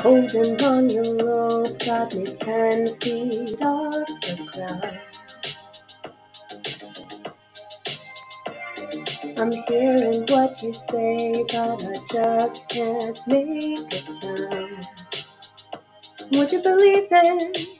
Holding on your rope got me 10 feet off the ground. I'm hearing what you say, but I just can't make a sound. Would you believe it?